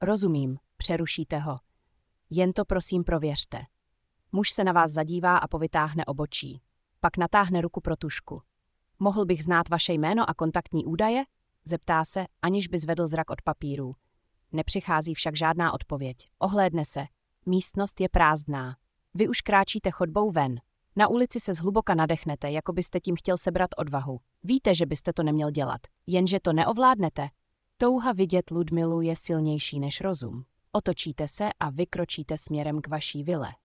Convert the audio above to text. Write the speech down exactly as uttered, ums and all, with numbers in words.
Rozumím, přerušíte ho. Jen to prosím prověřte. Muž se na vás zadívá a povytáhne obočí. Pak natáhne ruku pro tužku. Mohl bych znát vaše jméno a kontaktní údaje? Zeptá se, aniž by zvedl zrak od papírů. Nepřichází však žádná odpověď. Ohlédne se. Místnost je prázdná. Vy už kráčíte chodbou ven. Na ulici se zhluboka nadechnete, jako byste tím chtěl sebrat odvahu. Víte, že byste to neměl dělat, jenže to neovládnete. Touha vidět Ludmilu je silnější než rozum. Otočíte se a vykročíte směrem k vaší vile.